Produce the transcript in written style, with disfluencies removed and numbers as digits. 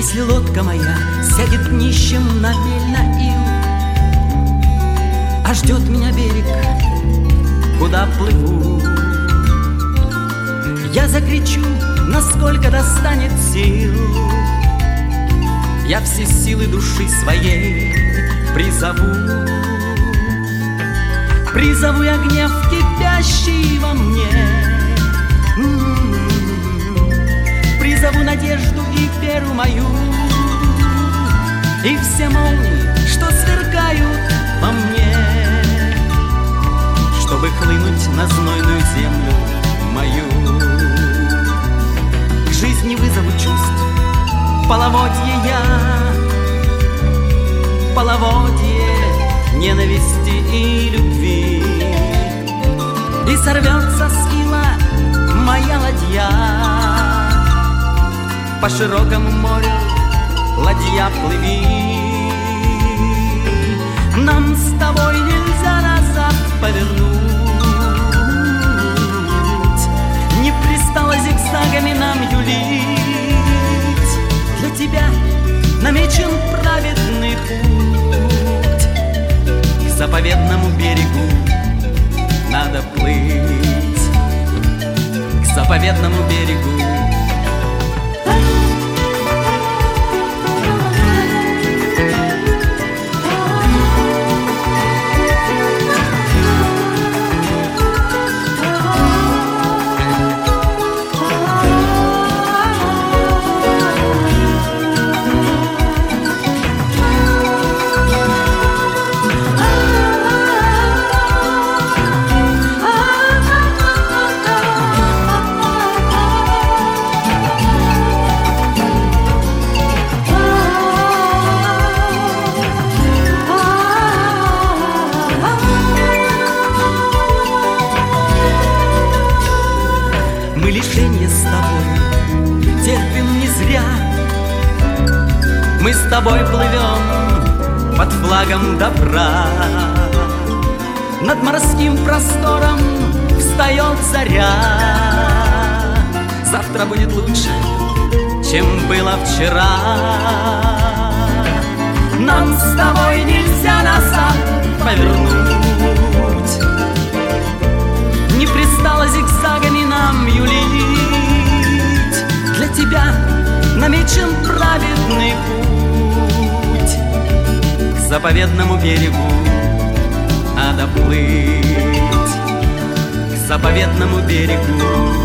Если лодка моя сядет нищим на мель на ил, а ждет меня берег, куда плыву, я закричу, насколько достанет сил. Я все силы души своей призову. Призову я гнев, кипящий во мне, призову надежду и веру мою, и все молнии, что сверкают во мне, чтобы хлынуть на знойную землю мою. К жизни вызову чувств половодье я, половодье ненависти и любви, и сорвется с ила моя ладья. По широкому морю ладья плыви. Нам с тобой нельзя назад повернуть, не пристало зигзагами нам юлить. Для тебя намечен праведный путь, к заповедному берегу надо плыть, к заповедному берегу. Мы лишенье с тобой терпим не зря. Мы с тобой плывем под флагом добра. Над морским простором встает заря. Завтра будет лучше, чем было вчера. Нам с тобой нельзя назад повернуть, не пристало зигзагами нам юлить. Для тебя намечен праведный путь, к заповедному берегу надо плыть, к заповедному берегу.